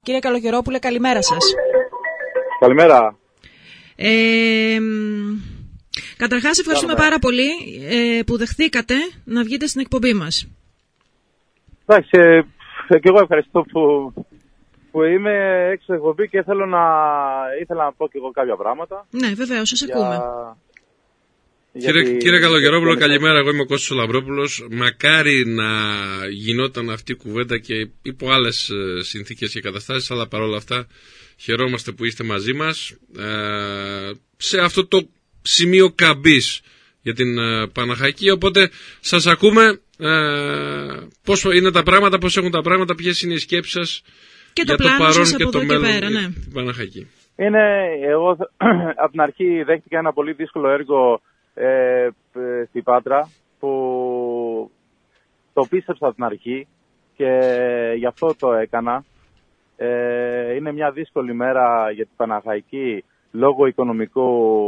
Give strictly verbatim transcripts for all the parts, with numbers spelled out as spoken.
Κύριε Καλογερόπουλε, καλημέρα σας. Καλημέρα. Ε, καταρχάς, ευχαριστούμε πάρα πολύ ε, που δεχθήκατε να βγείτε στην εκπομπή μας. Εντάξει, ε, και εγώ ευχαριστώ που, που είμαι έξω εκπομπή και θέλω να, ήθελα να πω και εγώ κάποια πράγματα. Ναι, βεβαίως, σας ακούμε. Για... Κύριε, Γιατί... κύριε Καλογερόπουλο, καλημέρα. Εγώ είμαι ο Κώστας ο Λαμπρόπουλος. Μακάρι να γινόταν αυτή η κουβέντα και υπό άλλες συνθήκες και καταστάσεις, αλλά παρόλα αυτά χαιρόμαστε που είστε μαζί μας ε, σε αυτό το σημείο καμπής για την ε, Παναχαϊκή. Οπότε σας ακούμε ε, πώς είναι τα πράγματα, πώς έχουν τα πράγματα, ποιες είναι οι σκέψεις σας και για το, το παρόν και, και το το μέλλον πέρα, ναι. την Παναχαϊκή. Είναι, εγώ από την αρχή δέχτηκα ένα πολύ δύσκολο έργο ε, στην Πάτρα που το πίστεψα από την αρχή και γι' αυτό το έκανα. Ε, είναι μια δύσκολη μέρα για την Παναχαϊκή λόγω οικονομικού,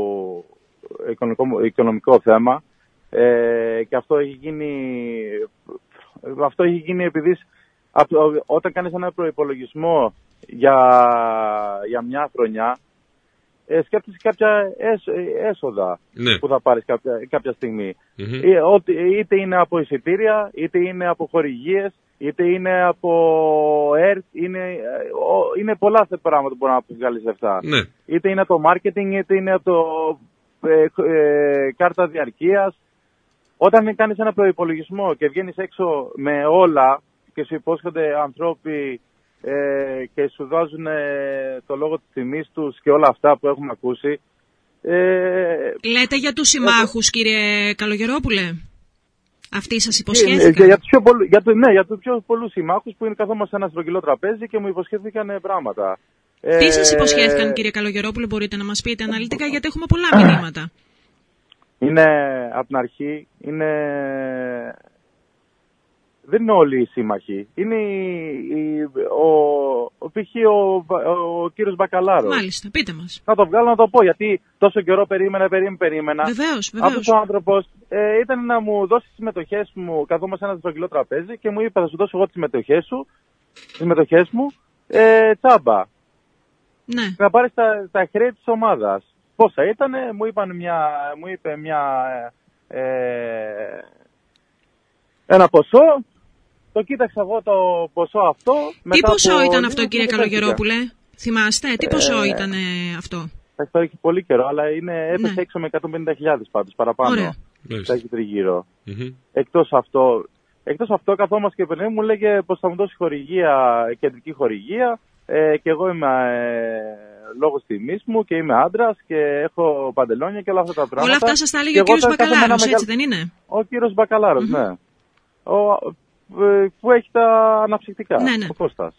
οικονομικό, οικονομικό θέμα ε, και αυτό έχει γίνει, αυτό έχει γίνει επειδή όταν κάνεις ένα προϋπολογισμό για, για μια χρονιά ε, σκέφτεσαι κάποια έσοδα ναι. που θα πάρεις κάποια, κάποια στιγμή. Mm-hmm. Ε, είτε είναι από εισιτήρια, είτε είναι από χορηγίες, είτε είναι από ΕΡΤ, είναι, είναι πολλά πράγματα που μπορεί να βγάλεις λεφτά. Ναι. Είτε είναι από το marketing, είτε είναι από το ε, ε, κάρτα διαρκείας. Όταν κάνεις ένα προϋπολογισμό και βγαίνεις έξω με όλα και σου υπόσχονται ανθρώποι ε, και σου δώσουν ε, το λόγο της τιμής τους και όλα αυτά που έχουμε ακούσει. Ε, Λέτε για τους συμμάχους, ε, κύριε Καλογερόπουλε. Αυτοί σας υποσχέθηκαν. Για, για, τους πιο πολλού, για, το, ναι, για τους πιο πολλούς συμμάχους που είναι καθόμαστε σε ένα στρογγυλό τραπέζι και μου υποσχέθηκαν πράγματα. Τι ε, σας υποσχέθηκαν, κύριε Καλογερόπουλε, μπορείτε να μας πείτε αναλυτικά, γιατί έχουμε πολλά μηνύματα. Είναι από την αρχή, είναι... δεν είναι όλοι οι σύμμαχοι. Είναι η, ο, ο, π.χ. ο, ο, ο κύριος Μπακαλάρος. Μάλιστα, πείτε μας. Να το βγάλω να το πω, γιατί τόσο καιρό περίμενα, περίμενα, περίμενα. Βεβαίως, βεβαίως. Αυτός ο άνθρωπος ε, ήταν να μου δώσει τις συμμετοχές μου, καθόμαστε σε ένα στρογγυλό τραπέζι και μου είπε θα σου δώσω εγώ τις συμμετοχές σου, τις συμμετοχές μου, ε, τσάμπα. Ναι. Να πάρεις τα, τα χρέη της ομάδας. Πόσα ήτανε, μου, είπαν μια, μου είπε μια, ε, ένα ποσό. Το κοίταξα εγώ το ποσό αυτό. Τι ποσό ήταν αυτό, κύριε Καλογερόπουλε, θυμάστε, τι ποσό ε, ήταν αυτό? Θα έχει πολύ καιρό, αλλά είναι, έπεσε ναι. έξω με εκατόν πενήντα χιλιάδες πάντως παραπάνω. Ωραία. Θα έχει τριγύρω. Mm-hmm. Εκτός αυτό, εκτός αυτό καθόμαστε και παιδί μου λέγε πως θα μου δώσει χορηγία, κεντρική χορηγία ε, και εγώ είμαι ε, λόγω τιμής μου και είμαι άντρας και έχω παντελόνια και όλα αυτά τα πράγματα. Όλα αυτά σας τα έλεγε ο κύριος Μπακαλάρος, έτσι δεν είναι? Ο κύριος Μπακαλάρος, mm-hmm. ναι. Ο, που έχει τα αναψυκτικά, ναι, ναι. ο Κώστας.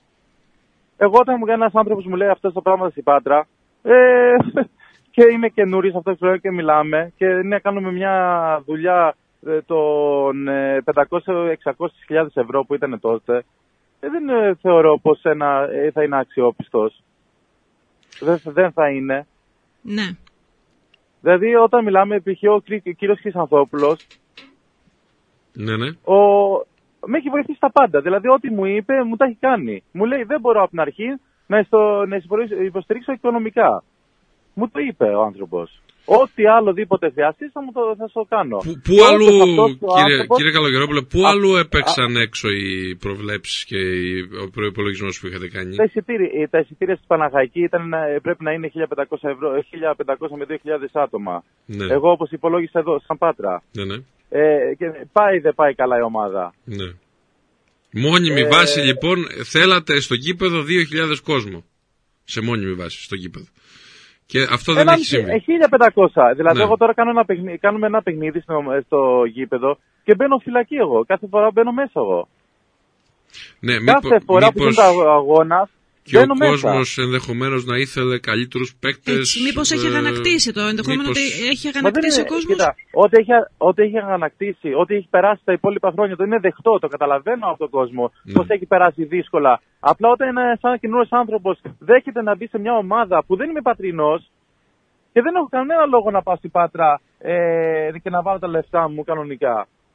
Εγώ όταν μου κάνει ένας άνθρωπος μου λέει αυτά τα πράγματα στην Πάτρα ε, και είμαι καινούριος αυτό το και μιλάμε και ναι, κάνουμε μια δουλειά ε, των ε, πεντακόσιες με εξακόσιες χιλιάδες ευρώ που ήταν τότε, ε, δεν ε, θεωρώ πως ένα, ε, θα είναι αξιόπιστος. Δεν, δεν θα είναι. Ναι. Δηλαδή όταν μιλάμε, π.χ. ο κύριος Χρυσανθόπουλος, ναι, ναι. Ο, με έχει βοηθήσει τα πάντα. Δηλαδή, ό,τι μου είπε, μου τα έχει κάνει. Μου λέει, δεν μπορώ από την αρχή να, στο, να υποστηρίξω οικονομικά. Μου το είπε ο άνθρωπος. Ό,τι άλλο δίποτε χρειαστείς θα, το, θα το κάνω. Πού, πού αλλού, κύριε, άνθρωπος... κύριε Καλογερόπουλε, πού α, αλλού έπαιξαν α, έξω οι προβλέψεις και ο προϋπολογισμός που είχατε κάνει? Τα εισιτήρια, τα εισιτήρια στην Παναχαϊκή ήταν, πρέπει να είναι χίλια πεντακόσια ευρώ, χίλια πεντακόσια με δύο χιλιάδες άτομα. Ναι. Εγώ όπως υπολόγισα εδώ, σαν Πάτρα. Ναι, ναι. Ε, και πάει δεν πάει καλά η ομάδα. Ναι. Μόνιμη ε... βάση λοιπόν, θέλατε στο γήπεδο δύο χιλιάδες κόσμο. Σε μόνιμη βάση στο γήπεδο. Και αυτό δεν έχει συμβεί. χίλια πεντακόσια. Δηλαδή, ναι. εγώ τώρα κάνω ένα παιχνίδι, κάνουμε ένα παιχνίδι στο, στο γήπεδο και μπαίνω φυλακή εγώ. Κάθε φορά μπαίνω μέσα εγώ. Ναι, Κάθε μήπως, φορά μήπως... που γίνεται αγώνα. Και ο κόσμος ενδεχομένως να ήθελε καλύτερους παίκτες. Έτσι, μήπως έχει αγανακτήσει το ενδεχόμενο μήπως... ότι έχει αγανακτήσει ο κόσμος. Κοίτα, ό,τι έχει, ό,τι έχει αγανακτήσει, ό,τι έχει περάσει τα υπόλοιπα χρόνια, το είναι δεχτό, το καταλαβαίνω από τον κόσμο, ναι. πώς έχει περάσει δύσκολα. Απλά όταν ένα σαν καινούριος άνθρωπος δέχεται να μπει σε μια ομάδα που δεν είμαι πατρινός και δεν έχω κανένα λόγο να πάω στην Πάτρα ε, και να βάλω τα λεφτά μου κανονικά.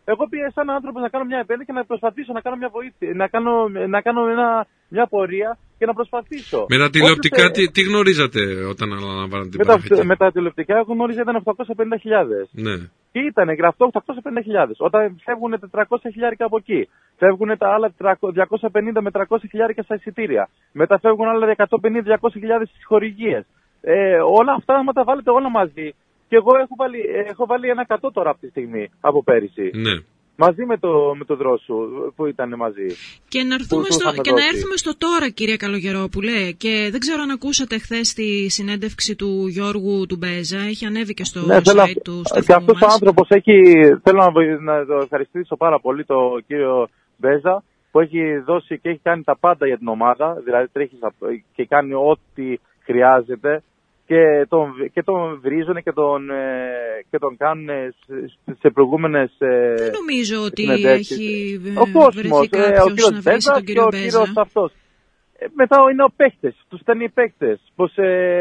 Εγώ πήγα σαν άνθρωπος να κάνω μια επένδυση και να προσπαθήσω να κάνω μια βοήθεια, να κάνω, να κάνω ένα, μια πορεία και να προσπαθήσω. Με τα τηλεοπτικά, τι, τι γνωρίζατε όταν αναλαμβάνατε την παραγωγή? Με τα τηλεοπτικά εγώ γνώριζα ήταν οκτακόσιες πενήντα χιλιάδες. Ναι. Και ήταν γραφτό οκτακόσιες πενήντα χιλιάδες. Όταν φεύγουν τετρακόσια χιλιάρικα από εκεί, φεύγουν τα άλλα διακόσια πενήντα με τριακόσια χιλιάρικα στα εισιτήρια. Μετά φεύγουν άλλα εκατόν πενήντα με διακόσιες χιλιάδες στις χορηγίες. Ε, όλα αυτά, άμα τα βάλετε όλα μαζί. Και εγώ έχω βάλει, έχω βάλει ένα εκατό τώρα από τη στιγμή από πέρυσι. Ναι. Μαζί με το, με το δρόσου που ήταν μαζί. Και να, έρθουμε στο, και να έρθουμε στο τώρα, κύριε Καλογερόπουλε. Και δεν ξέρω αν ακούσατε χθες τη συνέντευξη του Γιώργου του Μπέζα. Έχει ανέβει και στο ναι, site θέλω, του. Και αυτός ο άνθρωπος έχει. Θέλω να, να το ευχαριστήσω πάρα πολύ τον κύριο Μπέζα που έχει δώσει και έχει κάνει τα πάντα για την ομάδα. Δηλαδή τρέχει και κάνει ό,τι χρειάζεται. Και τον, και τον βρίζουν και τον, και τον κάνουν σε προηγούμενες. Δεν νομίζω ότι έχει ο κόσμος, βρεθεί κάποιος ο κύριος να Μπέζα τον κύριο και ο κύριος αυτός. Μετά είναι ο παίκτες, τους στέλνει οι παίκτες. Πως,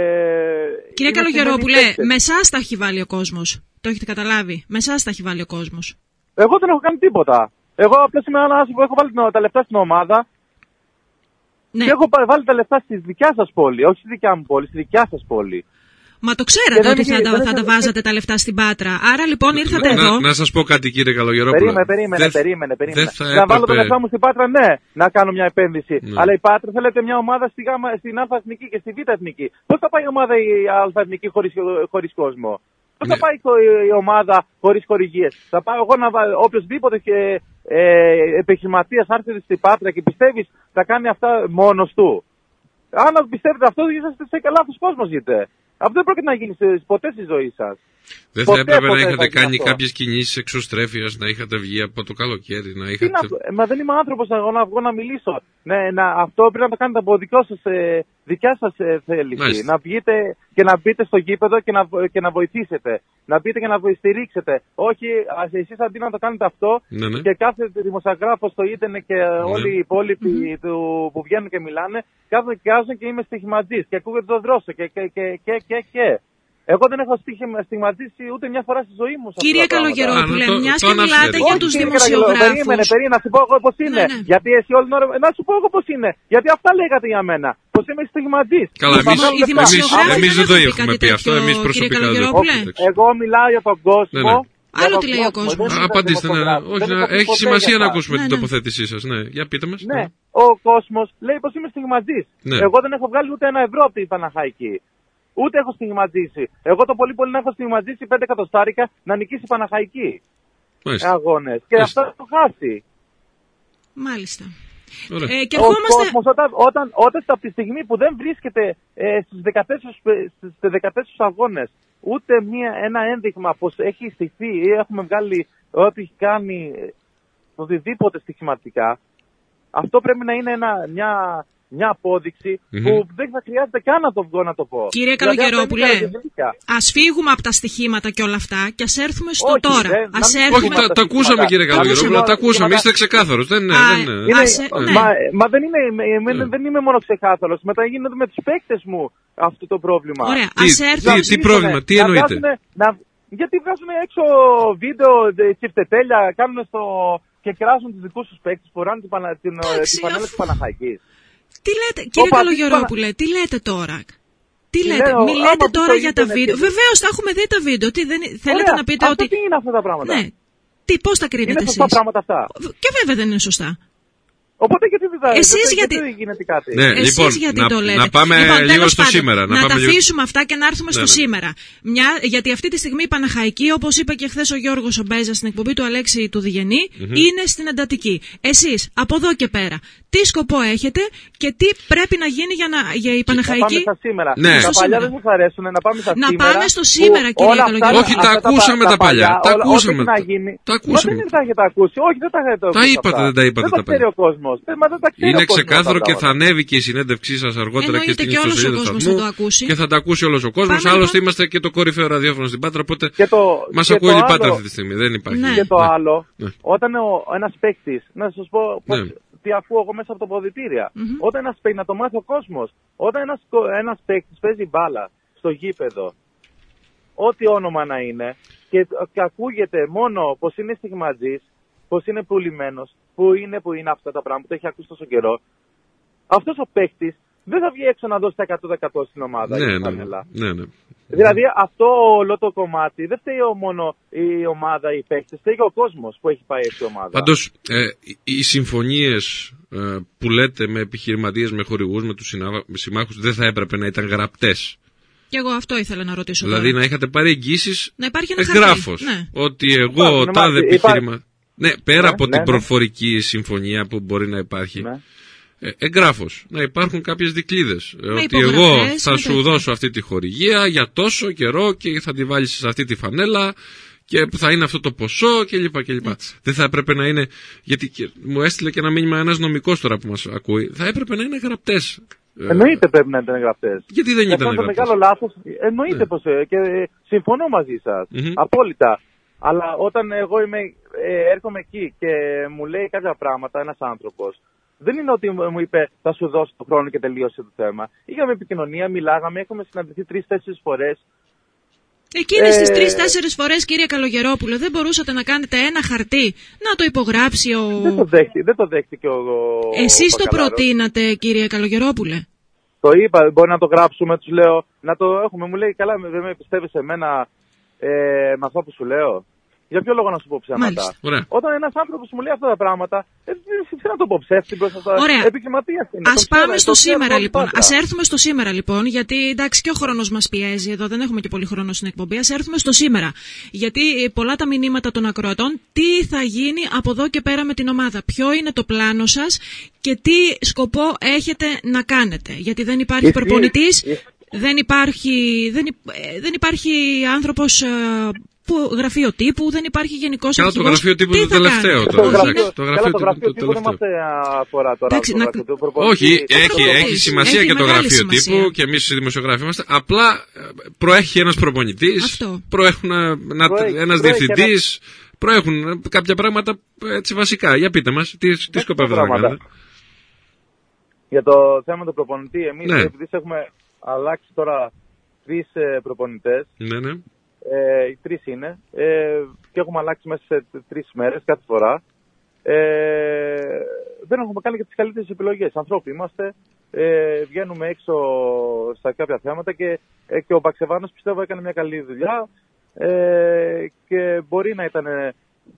ε, Κύριε Καλογερόπουλε, με εσάς τα έχει βάλει ο κόσμος. Το έχετε καταλάβει. Με εσάς τα έχει βάλει ο κόσμος. Εγώ δεν έχω κάνει τίποτα. Εγώ απλώς είμαι ένας που έχω βάλει τα λεφτά στην ομάδα. Ναι. Και έχω βάλει τα λεφτά στη δικιά σας πόλη, όχι στη δικιά μου πόλη, στη δικιά σας πόλη. Μα το ξέρατε ότι θα, θα, θα τα βάζατε τα λεφτά στην Πάτρα. Άρα λοιπόν ήρθατε να, εδώ. Να, να σας πω κάτι, κύριε Καλογερόπουλε. Περίμενε, περίμενε, δεν, περίμενε. περίμενε. Δεν να βάλω τα λεφτά μου στην Πάτρα, ναι, να κάνω μια επένδυση. Ναι. Αλλά η Πάτρα θέλετε μια ομάδα στη γάμα, στην Α εθνική και στη Β εθνική. Πώς θα πάει η ομάδα η Α εθνική χωρίς, χωρίς κόσμο? Πώς ναι. θα πάει η ομάδα χωρίς χορηγίες? Θα πάω εγώ να βάλω οποιοδήποτε και ε, επιχειρηματίας έρθει στην Πάτρα και πιστεύεις θα κάνει αυτά μόνος του? Αν πιστεύετε αυτό, είσαστε σε λάθος κόσμος ζείτε. Αυτό δεν πρόκειται να γίνει ποτέ στη ζωή σας. Δεν θα έπρεπε να είχατε κάνει κάποιες κινήσεις εξωστρέφειας, να είχατε βγει από το καλοκαίρι, να είχατε. Να, μα δεν είμαι άνθρωπος να, να βγω να μιλήσω. Ναι, να, αυτό πρέπει να το κάνετε από δικό σας, ε, δικιά σας ε, θέληση. Μάλιστα. Να βγείτε και να μπείτε στο γήπεδο και να, και να βοηθήσετε. Να μπείτε και να στηρίξετε. Όχι, εσείς αντί να το κάνετε αυτό, ναι, ναι. και κάθε δημοσιογράφος στο ίντερνετ και ναι. όλοι οι υπόλοιποι mm-hmm. του, που βγαίνουν και μιλάνε, κάθονται και κάζουν και είμαι στοιχηματής και ακούγεται το δρόσο και και και και και. και. Εγώ δεν έχω στιγματίσει ούτε μια φορά στη ζωή μου. Κύριε Καλογερόπουλε, μιας και μιλάτε για τους δημοσιογράφους. Περίμενε, περίμενε, να σου πω εγώ πώς είναι. Ναι, ναι. Γιατί εσύ όλη την ώρα. Να σου πω εγώ πώς είναι. Γιατί αυτά λέγατε για μένα. Πώς είμαι στιγματής. Καλά, εμείς δεν το έχουμε πει αυτό. Εμείς προσωπικά δεν το έχουμε. Εγώ μιλάω για τον κόσμο. Άλλο τι λέει ο κόσμος. Απαντήστε, ναι. Έχει σημασία να ακούσουμε την τοποθέτησή σας. Ναι, για πείτε μας. Ναι, ο κόσμος λέει πως είμαι στιγματής. Εγώ δεν έχω βγάλει ούτε ένα ευρώ από την Παναχαϊκή. Ούτε έχω στιγματίσει. Εγώ το πολύ πολύ να έχω στιγματίσει πέντε εκατοστάρικα να νικήσει η Παναχαϊκή. Αγώνες. Και αυτό το χάσει. Μάλιστα. Ε, και ο κόσμος όταν, όταν, όταν από τη στιγμή που δεν βρίσκεται ε, στους δεκατέσσερις αγώνες ούτε μία, ένα ένδειγμα πως έχει στηθεί ή έχουμε βγάλει ό,τι έχει κάνει οτιδήποτε στοιχηματικά, αυτό πρέπει να είναι ένα, μια... μια απόδειξη mm-hmm. που δεν θα χρειάζεται καν να το βγω να το πω. Κύριε Καλογερόπουλε, ας φύγουμε από τα στοιχήματα και όλα αυτά και ας έρθουμε στο όχι, τώρα. Δεν, ας να έρθουμε... Όχι, τα, τα ακούσαμε κύριε Καλογερόπουλε, τα ακούσαμε, είστε ξεκάθαρος. Δεν, Α, δεν, είναι, ας, ναι. Μα, μα δεν, είμαι, ναι. δεν είμαι μόνο ξεκάθαρος, μετά γίνεται με τους παίκτες μου αυτό το πρόβλημα. Ωραία, τι, ας έρθουμε. Τι, τι πρόβλημα, τι εννοείτε? Να, να, γιατί βγάζουν έξω βίντεο τσιφτετέλια, κάνουν στο... και κράζουν τους δικούς τους παίκτες που ράνουν την πανέλα της Παναχαϊκής. Τι λέτε, κύριε Καλογερόπουλε, τι λέτε τώρα? Τι λέτε, λέω, μιλάτε τώρα για τα βίντεο. Βεβαίως τα έχουμε δει τα βίντεο. Τι, δεν, θέλετε Ωραία, να πείτε αυτό ότι. Τι είναι αυτά τα πράγματα? Ναι. Τι, πώς τα κρίνετε εσείς? Είναι σωστά πράγματα αυτά. Και βέβαια δεν είναι σωστά. Οπότε γιατί δεν θα Εσείς γιατί... γιατί γίνεται κάτι. Ναι, Εσείς λοιπόν, γιατί να, το λέτε. να πάμε λοιπόν, λίγο στο πάντων, σήμερα. Να, να να πάμε τα λίγο... αφήσουμε αυτά και να έρθουμε στο ναι, ναι. σήμερα. Μια, γιατί αυτή τη στιγμή η Παναχαϊκή, όπως είπε και χθες ο Γιώργος ο Μπέζας στην εκπομπή του Αλέξη του Διγενή, mm-hmm. είναι στην εντατική. Εσείς, από εδώ και πέρα, τι σκοπό έχετε και τι πρέπει να γίνει για, να, για η Παναχαϊκή? Να πάμε στα σήμερα. Ναι. Τα παλιά δεν σας αρέσουν, να πάμε στα να σήμερα. Να πάμε στο σήμερα, κύριε Καλογερόπουλε. Όχι, τα ακούσαμε τα παλιά. Τα ακούσαμε. Τα ακούσαμε. Δεν τα έχετε ακούσει. Όχι, δεν τα έχετε ακούσει. Τα είπατε, δεν τα είπατε τα παλιά. Είναι ξεκάθαρο και θα ανέβει και η συνέντευξή σας αργότερα και στην ιστοσελίδα του σταθμού και θα τα ακούσει όλος ο κόσμος. Άλλωστε είμαστε και το κορυφαίο ραδιόφωνο στην Πάτρα, οπότε μας ακούει η Πάτρα αυτή τη στιγμή. Δεν υπάρχει. Και το άλλο, όταν ένας παίκτης, να σας πω τι ακούω εγώ μέσα από το ποδητήρια. Όταν ένας παίκτης, να το μάθει ο κόσμος, όταν ένας παίκτης παίζει μπάλα στο γήπεδο, ό,τι όνομα να είναι, και ακούγεται μόνο πως είναι στιγματζής, πως είναι πουλημένος, που είναι που είναι αυτά τα πράγματα, που έχει ακούσει τόσο καιρό, αυτός ο παίκτης δεν θα βγει έξω να δώσει τα εκατό τοις εκατό στην ομάδα. Ναι, ναι, ναι, ναι. Δηλαδή αυτό όλο το κομμάτι δεν φταίει μόνο η ομάδα, οι παίκτες, φταίει και ο κόσμος που έχει πάει έτσι η ομάδα. Πάντως, ε, οι συμφωνίες ε, που λέτε με επιχειρηματίες, με χορηγούς, με τους συμμάχους, δεν θα έπρεπε να ήταν γραπτές. Και εγώ αυτό ήθελα να ρωτήσω. Δηλαδή τώρα. να είχατε πάρει εγγύσεις εγγράφος. Ναι. Ότι εγώ τάδε επιχείρημα. Ναι, πέρα ναι, από ναι, την ναι. προφορική συμφωνία που μπορεί να υπάρχει. Ναι. Εγγράφος. Να υπάρχουν κάποιες δικλείδες. Ότι εγώ θα σου δώσω αυτή τη χορηγία για τόσο καιρό και θα τη βάλεις σε αυτή τη φανέλα και θα είναι αυτό το ποσό κλπ. κλπ. Δεν θα έπρεπε να είναι. Γιατί μου έστειλε και ένα μήνυμα ένας νομικός τώρα που μας ακούει. Θα έπρεπε να είναι γραπτές. Εννοείται πρέπει να ήταν γραπτές. Γιατί δεν ήταν γραπτές. Αυτό το μεγάλο λάθος. Εννοείται ναι. πως. Και συμφωνώ μαζί σας. Mm-hmm. Απόλυτα. Αλλά όταν εγώ είμαι, ε, έρχομαι εκεί και μου λέει κάποια πράγματα ένας άνθρωπος, δεν είναι ότι μου είπε θα σου δώσω το χρόνο και τελείωσε το θέμα. Είχαμε επικοινωνία, μιλάγαμε, έχουμε συναντηθεί τρεις-τέσσερις φορές. Εκείνες ε... τις τρεις-τέσσερις φορές, κύριε Καλογερόπουλε, δεν μπορούσατε να κάνετε ένα χαρτί να το υπογράψει ο. Δεν το δέχτηκε, δεν το δέχτηκε ο. Εσείς το προτείνατε, κύριε Καλογερόπουλε. Το είπα, μπορεί να το γράψουμε, τους λέω. Να το έχουμε. Μου λέει καλά, δεν με πιστεύεις σε μένα ε, με αυτό που σου λέω. Για ποιο λόγο να σου πω ψέματα. Όταν ένας άνθρωπος μου λέει αυτά τα πράγματα, δεν ε, να το πω ψεύτη μπροστά στα επιχειρηματία. Ας πάμε στο σήμερα λοιπόν. Ας έρθουμε στο σήμερα λοιπόν, γιατί εντάξει και ο χρόνος μας πιέζει εδώ, δεν έχουμε και πολύ χρόνο στην εκπομπή. Ας έρθουμε στο σήμερα. Γιατί πολλά τα μηνύματα των ακροατών, τι θα γίνει από εδώ και πέρα με την ομάδα. Ποιο είναι το πλάνο σας και τι σκοπό έχετε να κάνετε. Γιατί δεν υπάρχει προπονητής, δεν υπάρχει, δεν, δεν υπάρχει άνθρωπος. Που, γραφείο τύπου, δεν υπάρχει γενικός αρχηγός. Καλά, το γραφείο τύπου το τελευταίο. Το γραφείο τύπου δεν μας αφορά τώρα. Όχι, έχει σημασία και το γραφείο τύπου και εμείς οι δημοσιογράφοι είμαστε. Απλά προέχει ένας προπονητής, προέχουν ένας διευθυντής, προέχουν κάποια πράγματα έτσι βασικά. Για πείτε μας, τι σκοπεύετε να κάνετε. Για το θέμα του προπονητή, εμείς επειδή έχουμε αλλάξει τώρα τρεις προπονητές. Ναι, ναι. Ε, οι τρεις είναι ε, και έχουμε αλλάξει μέσα σε τρεις μέρες κάθε φορά. Ε, δεν έχουμε κάνει και τις καλύτερες επιλογές. Ανθρώποι είμαστε, ε, βγαίνουμε έξω στα κάποια θέματα και, ε, και ο Μπαξεβάνος πιστεύω έκανε μια καλή δουλειά ε, και μπορεί να ήταν, ε,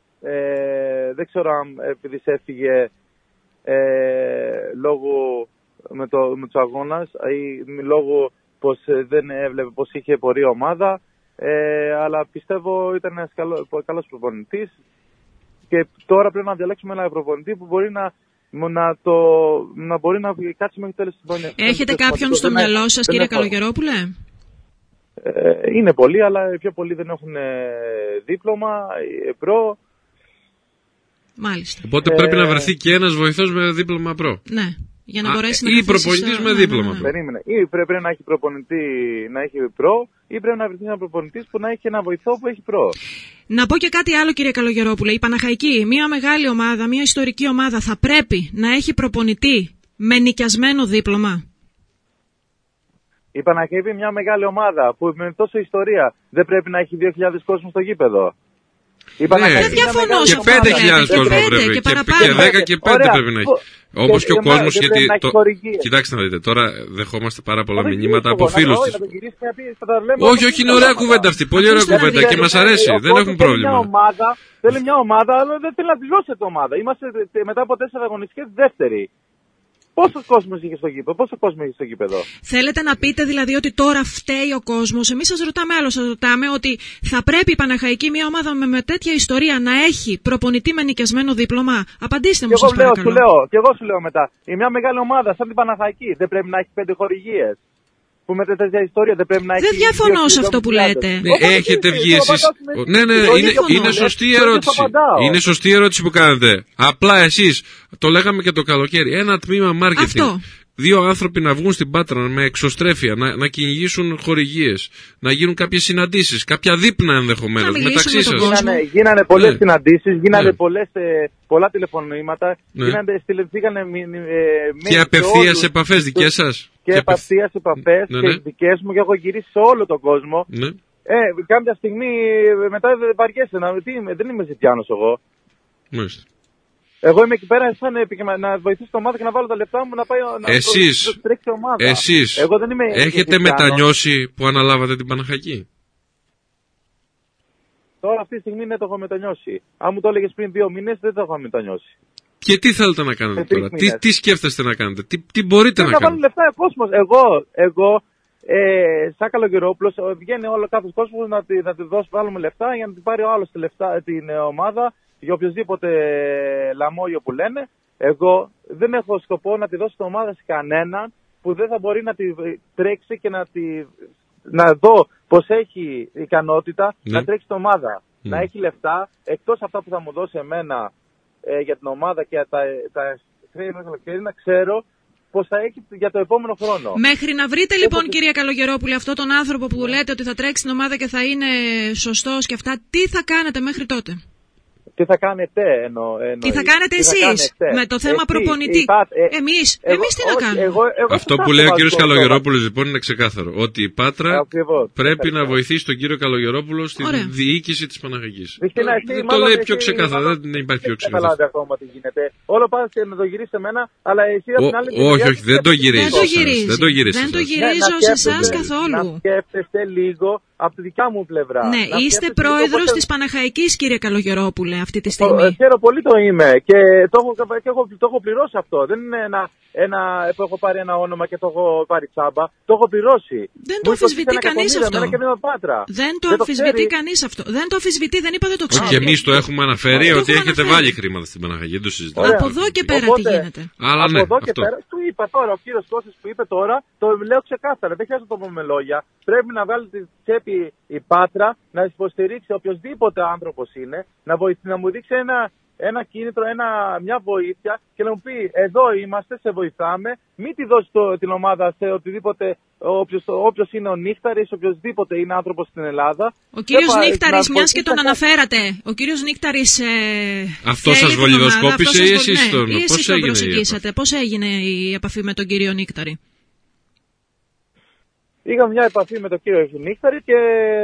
δεν ξέρω αν επειδή έφυγε ε, λόγω με, το, με τους αγώνας ή λόγω πως δεν έβλεπε πως είχε πορεία ομάδα. Ε, αλλά πιστεύω ήταν ένας καλό, καλός προπονητής και τώρα πρέπει να διαλέξουμε ένα προπονητή που μπορεί να, να, το, να, μπορεί να κάτσει μέχρι τέλος της χρονιάς. Έχετε κάποιον στο μυαλό σας, κύριε Καλογερόπουλε? Ε, είναι πολλοί, αλλά οι πιο πολλοί δεν έχουν δίπλωμα, προ. Μάλιστα. Οπότε ε, πρέπει να βρεθεί και ένας βοηθός με δίπλωμα προ. Ναι. Για να μπορέσει Α, να ή προπονητής με δίπλωμα. Ναι, ναι, ναι. Περίμενε. Ή πρέπει να έχει προπονητή να έχει προ, ή πρέπει να βρεθεί ένα προπονητής που να έχει ένα βοηθό που έχει προ. Να πω και κάτι άλλο, κύριε Καλογερόπουλε. Η Παναχαϊκή, μια μεγάλη ομάδα, μια ιστορική ομάδα, θα πρέπει να έχει προπονητή με νοικιασμένο δίπλωμα. Η Παναχαϊκή, μια μεγάλη ομάδα που με τόσο ιστορία δεν πρέπει να έχει δύο χιλιάδες κόσμους στο γήπεδο. Ναι, δεν διαφωνώ σε αυτό. Και πέντε χιλιάδες κόσμο πρέπει. Και, και δέκα και πέντε πρέπει να έχει. Όπως και, και ο κόσμος, γιατί. Το... Κοιτάξτε να δείτε, τώρα δεχόμαστε πάρα πολλά όχι, μηνύματα από φίλους της. Όχι, όχι, είναι ωραία κουβέντα αυτή. Πολύ ωραία κουβέντα και μας αρέσει. Δεν έχουν πρόβλημα. Θέλει μια ομάδα, αλλά δεν θέλει να τη την ομάδα. Είμαστε μετά από τέσσερα αγωνιστικές δεύτεροι. Πόσο κόσμο είχε στο γήπεδο, πόσο κόσμο είχε στο γήπεδο. Θέλετε να πείτε δηλαδή ότι τώρα φταίει ο κόσμος? Εμείς σας ρωτάμε άλλο, σας ρωτάμε ότι θα πρέπει η Παναχαϊκή, μια ομάδα με, με τέτοια ιστορία, να έχει προπονητή με νοικιασμένο δίπλωμα. Απαντήστε μου, σας παρακαλώ. Σου λέω, και εγώ σου λέω μετά, η μια μεγάλη ομάδα σαν την Παναχαϊκή δεν πρέπει να έχει πέντε χορηγίες? Που με τέτοια ιστορία δεν πρέπει να έχει. Δεν διαφωνώ σε αυτό που λέτε. Ναι, έχετε βγει εσείς. Ναι, ναι, είναι, είναι σωστή η ερώτηση. Είναι σωστή η ερώτηση που κάνετε. Απλά εσείς, το λέγαμε και το καλοκαίρι, ένα τμήμα marketing. Δύο άνθρωποι να βγουν στην Πάτρα με εξωστρέφεια, να, να κυνηγήσουν χορηγίες, να γίνουν κάποιες συναντήσεις, κάποια δείπνα ενδεχομένως μεταξύ σας. Γίνανε, γίνανε πολλές ναι. συναντήσεις, γίνανε ναι. πολλές, ε, πολλά τηλεφωνήματα, ναι. γίνανε, στείλανε, ε, και απευθείας επαφές δικές σας. Και, και απευθείας επαφές ναι, ναι. και δικές μου, και έχω γυρίσει σε όλο τον κόσμο. Ναι. Ε, κάποια στιγμή μετά δεν βαριέσαι, να, τι, δεν είμαι ζητιάνος εγώ. Μάλιστα. Εγώ είμαι εκεί πέρα σαν να βοηθήσω την ομάδα και να βάλω τα λεπτά μου να πάει να εσείς, τρέξει ομάδα. Εσείς Εγώ δεν είμαι έχετε μετανιώσει που αναλάβατε την Παναχαϊκή? Τώρα αυτή τη στιγμή ναι, το έχω μετανιώσει. Αν μου το έλεγες πριν δύο μήνες δεν το έχω μετανιώσει. Και τι θέλετε να κάνετε τώρα, τι, τι σκέφτεστε να κάνετε, τι, τι μπορείτε να, να κάνετε? Να βάλουν λεφτά ο κόσμος. Εγώ, εγώ ε, σαν Καλογερόπουλος, βγαίνει όλο κάθε κόσμος να τη, να τη δώσει, βάλουμε λεφτά για να την πάρει ο άλλος την ομάδα για οποιοδήποτε λαμόγιο που λένε. Εγώ δεν έχω σκοπό να τη δώσω την ομάδα σε κανέναν που δεν θα μπορεί να τη τρέξει και να, τη, να δω πως έχει ικανότητα ναι. να τρέξει την ομάδα. Mm. Να έχει λεφτά, εκτός αυτά που θα μου δώσει εμένα ε, για την ομάδα και τα, τα χρέη να ξέρω πως θα έχει για το επόμενο χρόνο. Μέχρι να βρείτε λοιπόν Έχω... κυρία Καλογερόπουλε αυτόν τον άνθρωπο που λέτε ότι θα τρέξει την ομάδα και θα είναι σωστός και αυτά, τι θα κάνετε μέχρι τότε? Τι θα κάνετε εννοώ. Εννο, τι θα κάνετε εσείς με το θέμα Εσύ, προπονητή. Είπα, ε, εμείς, εγώ, εμείς τι όχι, να κάνουμε. Εγώ, εγώ, Αυτό που λέει ο κύριος Καλογερόπουλος λοιπόν είναι ξεκάθαρο. Ότι η Πάτρα Ακριβώς, πρέπει να βοηθήσει τον κύριο Καλογερόπουλο στην Ωραία. διοίκηση της Παναχαϊκής. Το λέει πιο ξεκάθαρα, δεν υπάρχει πιο ξεκάθαρο. Δεν καταλάβει ακόμα τι γίνεται. Όλο πάτε να το γυρίσει σε μένα, αλλά εσύ από την άλλη. Όχι, όχι, δεν το γυρίζει. Δεν το γυρίζω σε εσάς καθόλου. Να σκέφτεστε λίγο από τη δικιά μου πλευρά. Ναι, είστε πρόεδρος της Παναχαϊκής, κύριε Καλογερόπουλε, αυτή τη στιγμή. Ξέρω πολύ το είμαι και το έχω, και έχω, το έχω πληρώσει αυτό. Δεν είναι ένα, ένα που έχω πάρει ένα όνομα και το έχω πάρει τσάμπα. Το έχω πληρώσει. Δεν το αμφισβητεί κανείς αυτό. Δεν το αμφισβητεί κανείς αυτό. Δεν το αμφισβητεί, δεν είπα δεν το ξέρω. Και εμείς το έχουμε αναφέρει ότι έχετε βάλει χρήματα στην Παναχαϊκή. Το συζητάμε. Από εδώ και πέρα τι γίνεται. Από εδώ και πέρα, του είπα τώρα, ο κύριος Κώστας που είπε τώρα, το λέω ξεκάθαρα. Δεν χρειάζεται να το πούμε με λόγια. Πρέπει να βγάλει τη τσέπη η Πάτρα, να υποστηρίξει οποιοδήποτε άνθρωπος είναι, να, βοηθ, να μου δείξει ένα, ένα κίνητρο, ένα, μια βοήθεια και να μου πει εδώ είμαστε, σε βοηθάμε, μην τη δώσει το, την ομάδα σε οτιδήποτε, όποιος, όποιος είναι ο Νύχταρης, οποιοδήποτε είναι άνθρωπος στην Ελλάδα. Ο κύριος Νύχταρης, μιας και τον αναφέρατε, ο κύριος Νύχταρης... Ε, αυτό σας βολιδοσκόπησε ή εσείς τον, ναι, πώς τον προσεγγίσατε, πώς έγινε η επαφή με τον κύριο Νύχταρη? Είχα μια επαφή με τον κύριο Νύχταρη και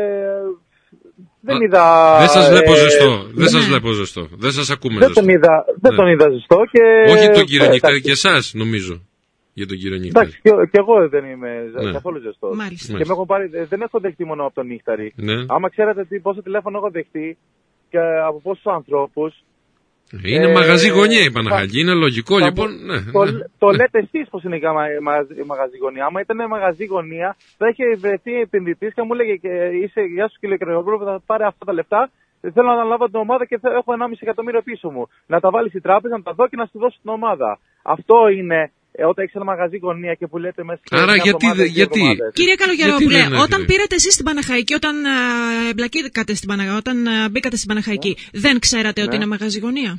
δεν Α, είδα... Δεν σας βλέπω ε, ζεστό, δεν ναι. σας βλέπω ζεστό, δεν σας ακούμε δεν ζεστό. Τον είδα, δεν ναι. τον είδα ζεστό και... Όχι τον κύριο ε, Νύχταρη και εσάς νομίζω, για τον κύριο Νύχταρη. Εντάξει, και, και εγώ δεν είμαι ναι. καθόλου ζεστός. Μάλιστα. Και με έχω πάρει, δεν έχω δεχτεί μόνο από τον Νύχταρη. Ναι. Άμα ξέρετε τι, πόσο τηλέφωνο έχω δεχτεί και από πόσους ανθρώπους. Είναι ε, μαγαζί γωνία η Παναχαϊκή, είναι λογικό θα, λοιπόν. Ναι, το, ναι. το λέτε εσείς πως είναι η μαγαζί γωνία. Άμα ήταν μαγαζί γωνία, θα είχε βρεθεί επενδυτής και μου έλεγε είσαι, γεια σου κύριε Κρεγοπούλου, θα πάρει αυτά τα λεφτά. Θέλω να αναλάβω την ομάδα και έχω ενάμιση εκατομμύριο πίσω μου. Να τα βάλει στη τράπεζα, να τα δω και να σου δώσω την ομάδα. Αυτό είναι. Ε, όταν έχει ένα μαγαζί γωνία και που λέτε μέσα σε Άρα γιατί, εβδομάδα, γιατί. Κύριε Καλογερόπουλε, όταν πήρατε εσείς την Παναχαϊκή, όταν uh, εμπλακήκατε στην Παναχαϊκή, όταν uh, μπήκατε στην Παναχαϊκή, yeah. δεν ξέρατε yeah. ότι είναι μαγαζί γωνία?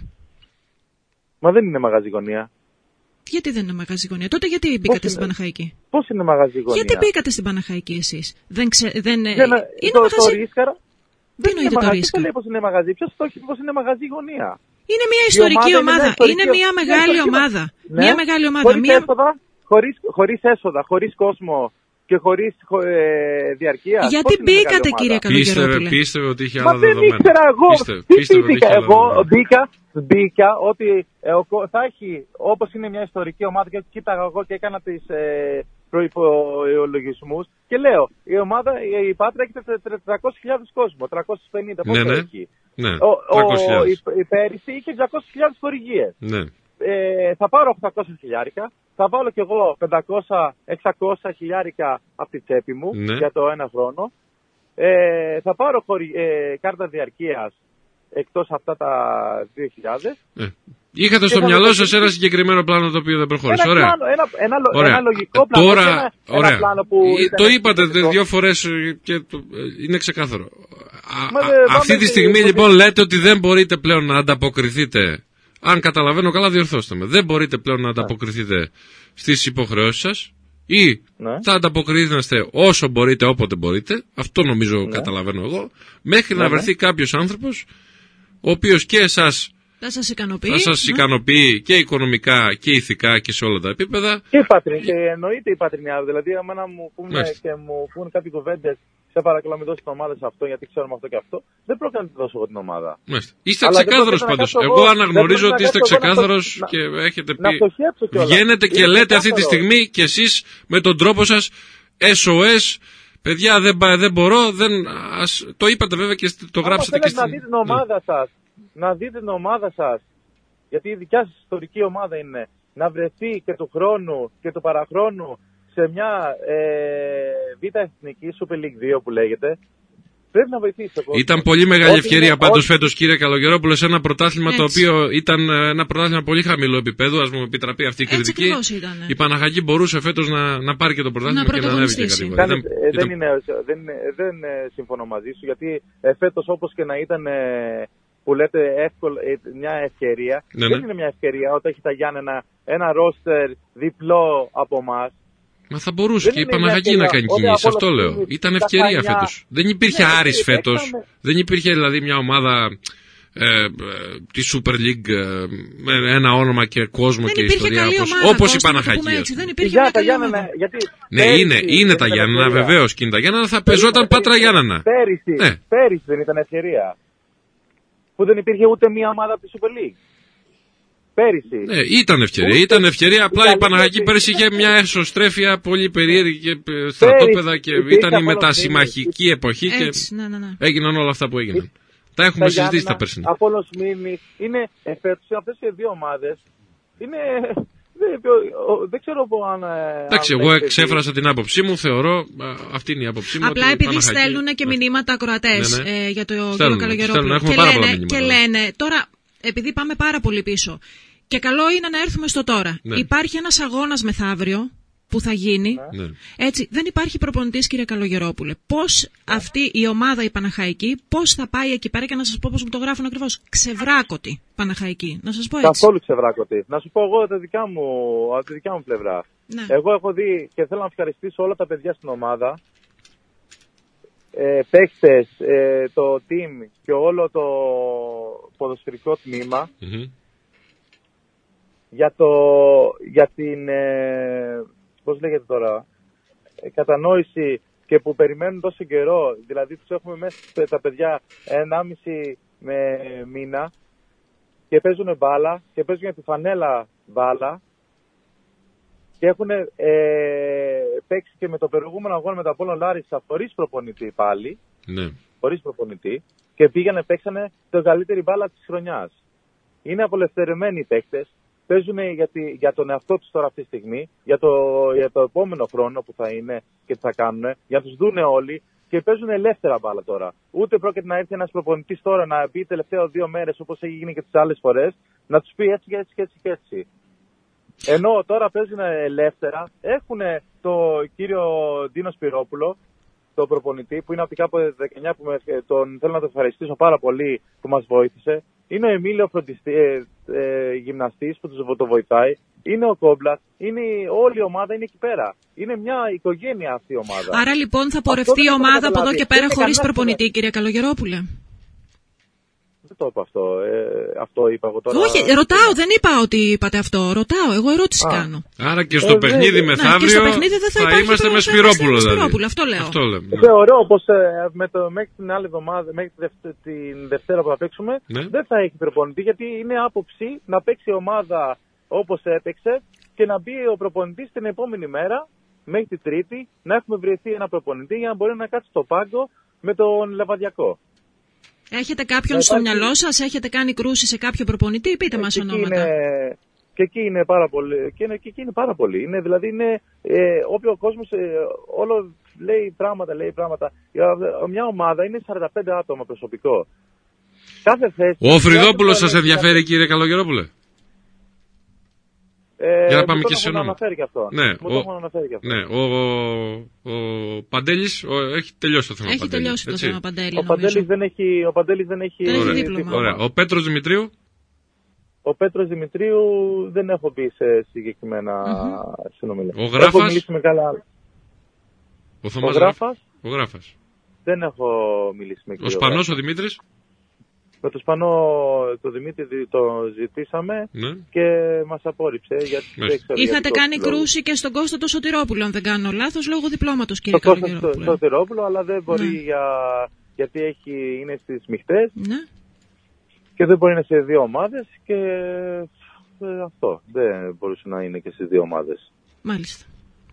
Μα δεν είναι μαγαζί γωνία. Γιατί δεν είναι μαγαζί γωνία? Τότε γιατί μπήκατε πώς στην είναι, Παναχαϊκή? Πώς είναι μαγαζί γωνία? Γιατί μπήκατε στην Παναχαϊκή εσείς? Δεν ξε, δεν, δεν, είναι το, μαγαζί. Το ρίσκαρα. Δεν εννοείται το ρίσκα. Δεν λέει πως είναι μαγαζί. Ποιος το έχει πως είναι μαγαζί γωνία? Είναι μια ιστορική ομάδα. ομάδα. Είναι, είναι μια μεγάλη ναι, ομάδα. Ναι. Μια μεγάλη ομάδα. Χωρίς μια... έσοδα, χωρίς, χωρίς έσοδα, χωρίς κόσμο και χωρίς ε, διαρκεία. Γιατί μπήκατε κύριε Καλογερόπουλε? Πίστευε, πίστευε ότι είχε άλλα Μα δεδομένα. δεν ήξερα εγώ. Πίστευε, πίστευε ότι είχε άλλα εγώ μπήκα, μπήκα ότι ε, ο, θα έχει, όπως είναι μια ιστορική ομάδα και κοίταγα εγώ και έκανα τις ε, προϋπολογισμούς και λέω η ομάδα, η Πάτρα έχει τετρακόσιες χιλιάδες κόσμο, τριακόσιες πενήντα πόσο ναι, ναι. έχει. Ναι, ο, ο, η, η πέρυσι είχε εξακόσιες χιλιάδες χορηγίες. Ναι. Ε, θα πάρω οκτακόσια χιλιάρικα, θα βάλω κι εγώ πεντακόσια με εξακόσια χιλιάρικα από τη τσέπη μου ναι. για το ένα χρόνο. Ε, θα πάρω χωρι, ε, κάρτα διαρκείας εκτός αυτά τα δύο χιλιάδες. Ε. Είχατε στο μυαλό σας ένα συγκεκριμένο πλάνο το οποίο δεν προχώρησε. Ένα, ωραία. Πλάνο, ένα, ένα, ωραία. ένα λογικό πλάνο. Τώρα, ένα, ωραία. Ένα πλάνο που το είπατε το... δύο φορές και το... είναι ξεκάθαρο. Μα, α, α, αυτή τη στιγμή το... λοιπόν λέτε ότι δεν μπορείτε πλέον να ανταποκριθείτε. Αν καταλαβαίνω καλά, διορθώστε με. Δεν μπορείτε πλέον να ανταποκριθείτε ναι. στις υποχρεώσεις σας ή ναι. θα ανταποκρίνεστε όσο μπορείτε, όποτε μπορείτε. Αυτό νομίζω ναι. καταλαβαίνω εγώ. Μέχρι ναι, να βρεθεί ναι. κάποιος άνθρωπος ο οποίος και εσάς θα σας ικανοποιεί, θα σας ναι. ικανοποιεί και οικονομικά και ηθικά και σε όλα τα επίπεδα. Και, πατρι... και εννοείται η πατρινιά. Δηλαδή, εμένα μου πούνε και μου πούνε κάποιοι κουβέντες σε παρακαλώ μην δώσει την ομάδα σε αυτό, γιατί ξέρουμε αυτό και αυτό. Δεν πρόκειται να τη δώσω εγώ την ομάδα. Μάλιστα. Είστε ξεκάθαρος πάντως. Εγώ, εγώ αναγνωρίζω ότι είστε ξεκάθαρος και έχετε πει. Βγαίνετε και λέτε αυτή τη στιγμή κι εσείς με τον τρόπο σας ες ο ες. Παιδιά, δεν, δεν μπορώ, δεν, ας, το είπατε βέβαια και το γράψατε και στην... Να δείτε την ομάδα ναι. σας, να δείτε την ομάδα σας, γιατί η δικιά σας ιστορική ομάδα είναι να βρεθεί και του χρόνου και του παραχρόνου σε μια ε, β' εθνική Super League δύο που λέγεται. Πρέπει να βοηθήσει το κόσμο. Ήταν πολύ μεγάλη ευκαιρία πάντως φέτος, κύριε Καλογερόπουλε, σε ένα πρωτάθλημα έτσι. Το οποίο ήταν ένα πρωτάθλημα πολύ χαμηλό επίπεδο. Ας μου επιτραπεί αυτή η κριτική. Η Παναχαϊκή μπορούσε φέτος να, να πάρει και το πρωτάθλημα και να ανέβει και κατηγορία. Δεν, δεν, είναι, δεν, δεν συμφωνώ μαζί σου, γιατί ε, φέτος όπως και να ήταν ε, που λέτε εύκολο, ε, μια ευκαιρία, ναι, δεν ναι. είναι μια ευκαιρία όταν έχει τα Γιάννενα ένα ρόστερ διπλό από εμάς. Μα θα μπορούσε δεν και η Παναχαϊκή να κάνει κίνηση, αυτό λέω. Ήταν ευκαιρία φέτος. Δεν υπήρχε ναι, Άρης φέτος. Έκαμε... Δεν υπήρχε δηλαδή μια ομάδα ε, ε, τη Super League ε, με ένα όνομα και κόσμο δεν και ιστορία όπως, ομάδα, όπως η Παναχαϊκή. Δεν υπήρχε μια καλή ομάδα. Γιάννενα, γιατί ναι, πέρυσι, είναι, είναι τα Γιάννενα, βεβαίως και είναι τα Γιάννενα, θα πεζόταν Πάτρα Γιάννενα. Πέρυσι, ναι. πέρυσι δεν ήταν ευκαιρία. Που δεν υπήρχε ούτε μια ομάδα από τη Super League. Πέρυσι. Ναι, ήταν ευκαιρία. Ήταν ευκαιρία. Απλά η Παναχαϊκή πέρυσι είχε μια εσωστρέφεια πολύ περίεργη και στρατόπεδα και ήταν η μετασυμμαχική εποχή και έτσι, ναι, ναι, ναι. έγιναν όλα αυτά που έγιναν. Τα έχουμε συζητήσει τα περσινά. Απόλλωνας Μήνης είναι φέτος αυτές οι δύο ομάδες. Είναι. Δεν, δεν ξέρω αν. Εντάξει, εγώ εξέφρασα την άποψή μου, θεωρώ. Αυτή είναι η άποψή μου. Απλά επειδή στέλνουν και μηνύματα ακροατές ναι, ναι. ε, για το κύριο Καλογερόπουλο. Και, λένε, και λένε τώρα. Επειδή πάμε πάρα πολύ πίσω και καλό είναι να έρθουμε στο τώρα. Ναι. Υπάρχει ένας αγώνας μεθαύριο που θα γίνει. Ναι. Έτσι, δεν υπάρχει προπονητής, κύριε Καλογερόπουλε. Πώς αυτή η ομάδα η Παναχαϊκή, πώς θα πάει εκεί πέρα και να σας πω πώς μου το γράφουν ακριβώς. Ξεβράκωτη Παναχαϊκή. Να σας πω έτσι. Καθόλου ξεβράκωτη. Να σου πω εγώ από τη δικιά μου, από τη δικιά μου πλευρά. Ναι. Εγώ έχω δει και θέλω να ευχαριστήσω όλα τα παιδιά στην ομάδα. Ε, παίκτες, ε, το team και όλο το ποδοσφαιρικό τμήμα mm-hmm. για, το, για την ε, πώς λέγεται τώρα ε, κατανόηση και που περιμένουν τόσο καιρό, δηλαδή τους έχουμε μέσα τα παιδιά ενάμιση με μήνα και παίζουν μπάλα και παίζουν για τη φανέλα μπάλα και έχουν ε, παίξει και με το προηγούμενο αγώνα με τα Απόλλων Λάρισα χωρίς προπονητή πάλι. Ναι. Χωρίς προπονητή. Και πήγανε, παίξανε το καλύτερη μπάλα της χρονιάς. Είναι απολευθερωμένοι οι παίκτες. Παίζουν για, τη, για τον εαυτό τους τώρα αυτή τη στιγμή, για το, για το επόμενο χρόνο που θα είναι και τι θα κάνουν, για να τους δούνε όλοι και παίζουν ελεύθερα μπάλα τώρα. Ούτε πρόκειται να έρθει ένας προπονητής τώρα να πει τελευταία δύο μέρες όπως έχει γίνει και τις άλλες φορές, να τους πει έτσι και έτσι και έτσι και έτσι. Ενώ τώρα παίζουν ελεύθερα, έχουν το κύριο Ντίνο Σπυρόπουλο, το προπονητή, που είναι από την ΚΑΠΟ δεκαεννιά, που με, τον θέλω να τον ευχαριστήσω πάρα πολύ που μας βοήθησε. Είναι ο Εμίλιο φροντιστή, ε, ε, γυμναστής που τους το βοηθάει. Είναι ο Κόμπλας. Είναι, όλη η ομάδα είναι εκεί πέρα. Είναι μια οικογένεια αυτή η ομάδα. Άρα λοιπόν θα πορευτεί η ομάδα από εδώ και πέρα χωρίς προπονητή, κύριε Καλογερόπουλε. Δεν το είπα αυτό. Ε, αυτό είπα εγώ τώρα. Όχι, ρωτάω, δεν είπα ότι είπατε αυτό. Ρωτάω, εγώ ερώτηση Α. κάνω. Άρα και στο ε, παιχνίδι δε, μεθαύριο ναι, θα, θα είμαστε με Σπυρόπουλο. Δηλαδή. Αυτό λέω. Αυτό λέμε, ναι. Θεωρώ πως ε, με το, μέχρι την άλλη εβδομάδα, μέχρι την Δευτέρα που θα παίξουμε, ναι. δεν θα έχει προπονητή, γιατί είναι άποψη να παίξει η ομάδα όπως έπαιξε και να μπει ο προπονητής την επόμενη μέρα, μέχρι την Τρίτη, να έχουμε βρεθεί ένα προπονητή για να μπορεί να κάτσει στο πάγκο με τον Λεβαδιακό. Έχετε κάποιον στο μυαλό σας, έχετε κάνει κρούση σε κάποιο προπονητή, πείτε μας ονόματα. Είναι, και εκεί είναι πάρα πολύ. Και, είναι, και εκεί είναι πάρα πολύ. Είναι, δηλαδή είναι ε, όποιο κόσμος ε, όλο λέει πράγματα, λέει πράγματα. Μια ομάδα είναι σαράντα πέντε άτομα προσωπικό. Κάθε θέση. Ο Φρυδόπουλος σας ενδιαφέρει, κάθε... κύριε Καλογερόπουλε? Ε, Για να πάμε και σε όνομα. Και αυτό. Ναι, μου ο, το αναφέρει και αυτό. Ναι, ο, ο, ο Παντέλης ο, έχει τελειώσει το θέμα. Έχει Παντέλη, τελειώσει το έτσι. θέμα Παντέλη. Ο Παντέλης δεν έχει, ο Παντέλης δεν έχει, δεν έχει δίπλωμα. Ωραία. Ο Πέτρος Δημητρίου. Ο Πέτρος Δημητρίου δεν έχω μπει σε συγκεκριμένα mm-hmm. συνομιλία. Ο Γράφας. Έχω μιλήσει με καλά. Ο, ο Γράφας. Ο Γράφας. Δεν έχω μιλήσει με κύριο. Ο Σπανός ο Δημήτρης. με το Σπανό, το Δημήτρη το ζητήσαμε ναι. και μας απόρριψε. Γιατί δεν ξέρω, είχατε γιατί κάνει λόγο. κρούση και στον Κώστα το Σωτηρόπουλο, αν δεν κάνω λάθος, λόγω διπλώματος, κύριε Καλογερόπουλο. Στον Κώστα το Σωτηρόπουλο, αλλά δεν μπορεί ναι. για, γιατί έχει, είναι στις μειχτές ναι. και δεν μπορεί να είναι σε δύο ομάδες και ε, αυτό δεν μπορούσε να είναι και στις δύο ομάδες. Μάλιστα.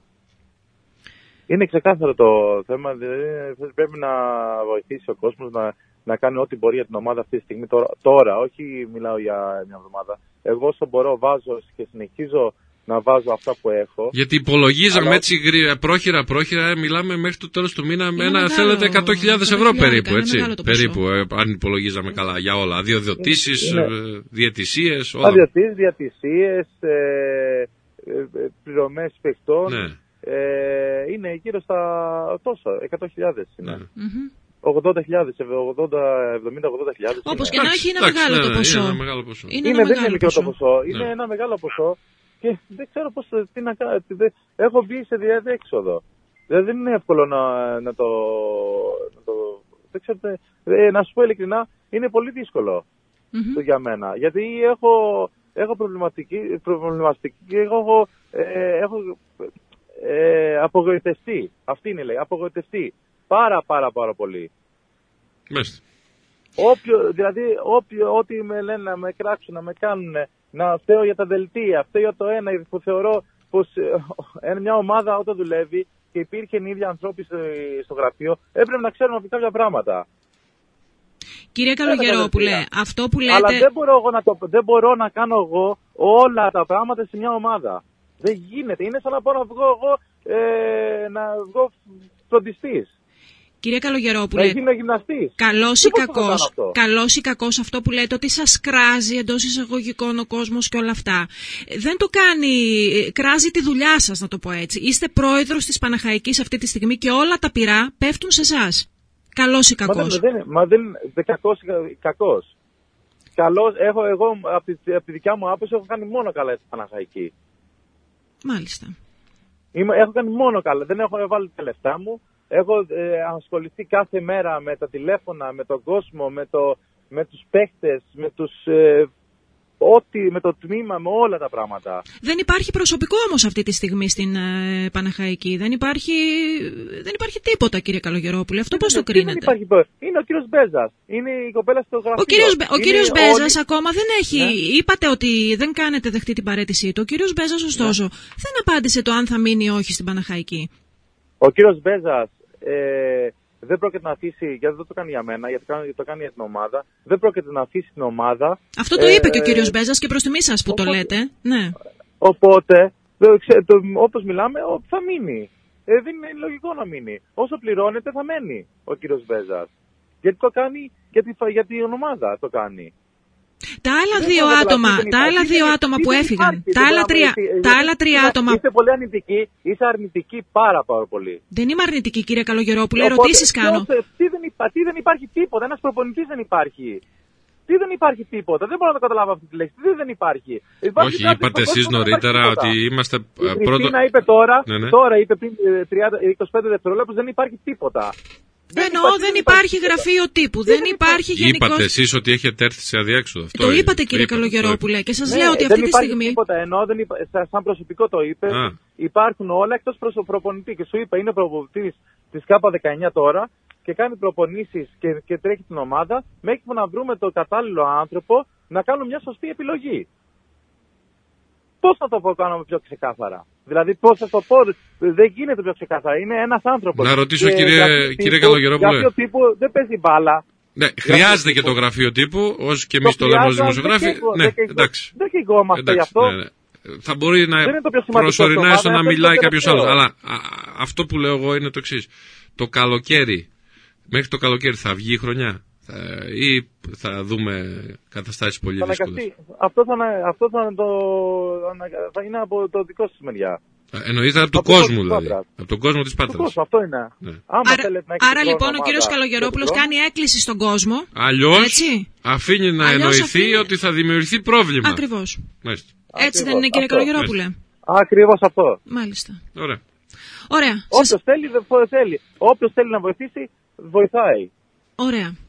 Είναι ξεκάθαρο το θέμα, δηλαδή πρέπει να βοηθήσει ο κόσμος να, να κάνει ό,τι μπορεί για την ομάδα αυτή τη στιγμή. Τώρα, τώρα, όχι μιλάω για μια εβδομάδα. Εγώ όσο μπορώ βάζω και συνεχίζω να βάζω αυτά που έχω. Γιατί υπολογίζαμε αλλά... έτσι πρόχειρα πρόχειρα, μιλάμε μέχρι το τέλος του μήνα με ένα μεγάλο, θέλετε εκατό χιλιάδες ευρώ περίπου, έτσι. Περίπου, ε, αν υπολογίζαμε καλά για όλα. Αδειοδοτήσεις, ε, διαιτησίες, όλα. Αδειοδοτήσεις, διαιτησίες, ε, ε, πληρωμές παιχτών. Ναι. Ε, είναι γύρω στα τόσο, εκατό χιλιάδες είναι. Ναι. Mm-hmm. ογδόντα χιλιάδες, εβδομήντα ογδόντα χιλιάδες. Όπως και να έχει, είναι μεγάλο ναι, το ποσό. Είναι ένα μεγάλο ποσό. Είναι, είναι, ένα δεν μεγάλο είναι μικρό το ποσό. Ναι. Είναι ένα μεγάλο ποσό και δεν ξέρω πώς, τι να κάνω. Έχω μπει σε διέξοδο. Δηλαδή δεν είναι εύκολο να, να, το, να το... Δεν ξέρω, ε, να σου πω ειλικρινά, είναι πολύ δύσκολο mm-hmm. το για μένα. Γιατί έχω, έχω προβληματική, προβληματική έχω, ε, έχω ε, απογοητευτεί. Αυτή είναι, λέει, απογοητευτεί. Πάρα πάρα πάρα πολύ. Μάλιστα. Όποιο, δηλαδή, όποιο, ό,τι με λένε να με κράξουν, να με κάνουν, να φταίω για τα δελτία, φταίω για το ένα, που θεωρώ πως ε, μια ομάδα όταν δουλεύει και υπήρχε οι ίδιοι ανθρώποι στο, στο γραφείο, έπρεπε να ξέρουμε από κάποια πράγματα. Κύριε Καλογερόπουλε, αυτό που λέτε... Αλλά δεν μπορώ, εγώ να το, δεν μπορώ να κάνω εγώ όλα τα πράγματα σε μια ομάδα. Δεν γίνεται. Είναι σαν να πω να βγω εγώ, ε, να βγω φροντιστής. Κύριε Καλογερόπουλε, καλός ή κακός, καλός ή κακός αυτό που λέτε ότι σας κράζει εντός εισαγωγικών ο κόσμος και όλα αυτά. Δεν το κάνει, κράζει τη δουλειά σας, να το πω έτσι. Είστε πρόεδρος της Παναχαϊκής αυτή τη στιγμή και όλα τα πυρά πέφτουν σε εσάς. Καλός ή κακός. Μα δεν, μα δεν είναι κακός, κακός. Καλός, έχω, εγώ από τη, από τη δικιά μου άποψη έχω κάνει μόνο καλά στην Παναχαϊκή. Μάλιστα. Είμαι, έχω κάνει μόνο καλά, δεν έχω βάλει τα λεφτά μου. Έχω ε, ασχοληθεί κάθε μέρα με τα τηλέφωνα, με τον κόσμο, με, το, με τους παίχτες, με, τους, ε, ό,τι, με το τμήμα, με όλα τα πράγματα. Δεν υπάρχει προσωπικό όμως αυτή τη στιγμή στην ε, Παναχαϊκή. Δεν υπάρχει, δεν υπάρχει τίποτα, κύριε Καλογερόπουλε. Αυτό πώς το κρίνετε? Δεν υπάρχει, είναι ο κύριος Μπέζας. Είναι η κοπέλα στο γραφείο. Ο κύριος, ο κύριος Μπέζας όλοι... ακόμα δεν έχει... Ναι. Είπατε ότι δεν κάνετε δεχτεί την παραίτησή του. Ο κύριος Μπέζας, ωστόσο, ναι. δεν απάντησε το αν θα μείνει ή όχι στην Παναχαϊκή. Ο κύριος Μπέζας ε, δεν πρόκειται να αφήσει, γιατί δεν το κάνει για μένα, γιατί το κάνει για την ομάδα, δεν πρόκειται να αφήσει την ομάδα. Αυτό το ε, είπε και ο κύριος Μπέζας και προς τιμή σας που οπότε, το λέτε. Ναι. Οπότε, το, το, όπως μιλάμε, θα μείνει. Ε, δεν είναι λογικό να μείνει. Όσο πληρώνεται θα μένει ο κύριος Μπέζας. Γιατί το κάνει, γιατί, για την ομάδα το κάνει. Τα άλλα δύο άτομα, τα άλλα δύο άτομα που έφυγαν, τα άλλα τρία, τα άλλα τρία άτομα... Είστε πολύ αρνητικοί, είσαι αρνητικοί πάρα πάρα πολύ. Δεν είμαι αρνητική, κύριε Καλογερόπουλε, ερωτήσεις κάνω. Τι δεν, υπά, τι δεν υπάρχει τίποτα, ένας προπονητής δεν υπάρχει. Τι δεν υπάρχει τίποτα, δεν μπορώ να το καταλάβω αυτή τη λέξη. Τι δεν υπάρχει. υπάρχει Όχι, είπατε εσείς νωρίτερα ότι είμαστε η πρώτο... Η είπε τώρα, ναι, ναι. τώρα είπε πριν τριάντα, είκοσι πέντε δευτερόλεπτα, δεν υπάρχει τίποτα. Εννοώ δεν, δεν υπάρχει γραφείο τύπου, δεν, δεν υπάρχει γενικός... Είπατε εσείς ότι έχετε έρθει σε αδιέξοδο. Αυτό το είπατε κύριε το Καλογερόπουλε και σας ναι, λέω ότι αυτή τη στιγμή... Δεν υπάρχει εννοώ, δεν υπά... σαν προσωπικό το είπε, Α. υπάρχουν όλα εκτός προς προπονητή και σου είπα είναι προπονητής της ΚΑΠΑ δεκαεννιά τώρα και κάνει προπονήσεις και, και τρέχει την ομάδα μέχρι που να βρούμε το κατάλληλο άνθρωπο να κάνουμε μια σωστή επιλογή. Πώς θα το πω, κάνουμε πιο ξεκάθαρα. Δηλαδή, πώς θα το πω, δεν γίνεται πιο ξεκάθαρα. Είναι ένας άνθρωπος. Να ρωτήσω, και κύριε, κύριε Καλογερόπουλε. Γραφείο τύπου δεν παίζει μπάλα. Ναι, χρειάζεται και το γραφείο τύπου, όσοι και εμείς το, το λέμε ως δημοσιογράφοι. Ναι, εντάξει. Δεν καιγόμαστε γι' αυτό. Ναι, ναι. Θα μπορεί να προσωρινά έστω να μιλάει κάποιος άλλος. Αλλά α, αυτό που λέω εγώ είναι το εξής. Το καλοκαίρι, μέχρι το καλοκαίρι θα βγει η χρονιά. Ή θα δούμε καταστάσεις πολύ δύσκολες? Αυτό θα, αυτό θα, το, θα είναι από το δικό σας μεριά. Εννοείται από, από τον κόσμο δηλαδή. Από τον κόσμο της Πάτρας. Κόσμο, αυτό είναι. Ναι. Άρα, άρα λοιπόν ο κύριος Καλογερόπουλος κάνει έκκληση στον κόσμο. Αλλιώς έτσι? Αφήνει να Αλλιώς εννοηθεί αφήνει... ότι θα δημιουργηθεί πρόβλημα. Ακριβώς. Μάλιστα. Έτσι Ακριβώς. Δεν είναι, κύριε αυτό. Καλογερόπουλε? Ακριβώς αυτό. Μάλιστα. Ωραία. Ωραία. Όποιος σας... θέλει, δεν θέλει. Όποιος θέλει να βοηθήσει, βοηθάει. Ωραία.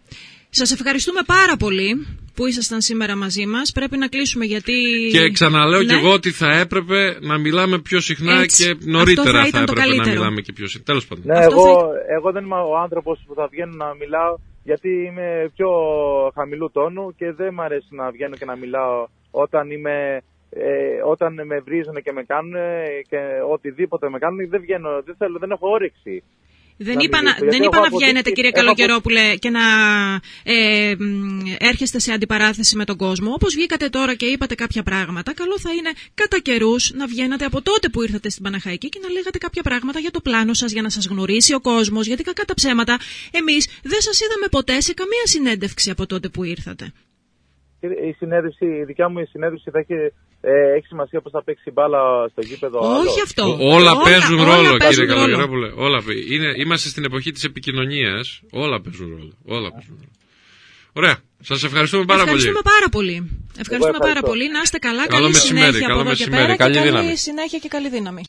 Σας ευχαριστούμε πάρα πολύ που ήσασταν σήμερα μαζί μας. Πρέπει να κλείσουμε γιατί... Και ξαναλέω ναι. κι εγώ ότι θα έπρεπε να μιλάμε πιο συχνά. Έτσι. Και νωρίτερα θα, θα έπρεπε να μιλάμε και πιο συχνά. Τέλος πάντων. Ναι, εγώ, θα... εγώ δεν είμαι ο άνθρωπος που θα βγαίνω να μιλάω, γιατί είμαι πιο χαμηλού τόνου και δεν μου αρέσει να βγαίνω και να μιλάω όταν είμαι... Ε, όταν με βρίζουν και με κάνουν και οτιδήποτε με κάνουν, δεν βγαίνω, δεν θέλω, δεν έχω όρεξη. Δεν είπα να, δεν είπα να βγαίνετε, κύριε Καλοκαιρόπουλε, και να ε, έρχεστε σε αντιπαράθεση με τον κόσμο. Όπως βγήκατε τώρα και είπατε κάποια πράγματα, καλό θα είναι κατά καιρούς να βγαίνατε από τότε που ήρθατε στην Παναχαϊκή και να λέγατε κάποια πράγματα για το πλάνο σας, για να σας γνωρίσει ο κόσμος. Γιατί κακά τα ψέματα, εμείς δεν σας είδαμε ποτέ σε καμία συνέντευξη από τότε που ήρθατε. Η συνέντευξη, η δικιά μου η συνέντευξη θα έχει, ε, έχει σημασία πώς θα παίξει μπάλα στο γήπεδο. Όχι άλλο. αυτό. Ό, όλα, όλα παίζουν όλα, ρόλο, όλα κύριε Καλογερόπουλε. Όλα, είναι, είμαστε στην εποχή της επικοινωνίας. Όλα παίζουν ρόλο. Όλα παίζουν ρόλο. Ωραία. Σας ευχαριστούμε πάρα ευχαριστούμε πολύ. Πάρα πολύ. Ευχαριστούμε πάρα πολύ. Να είστε καλά. Καλό καλή μεσημέρι, συνέχεια καλό από εδώ και μεσημέρι. πέρα. Καλή και δύναμη. Καλή συνέχεια και καλή δύναμη.